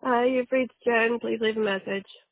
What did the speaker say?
Hi, you've reached Jen. Please leave a message.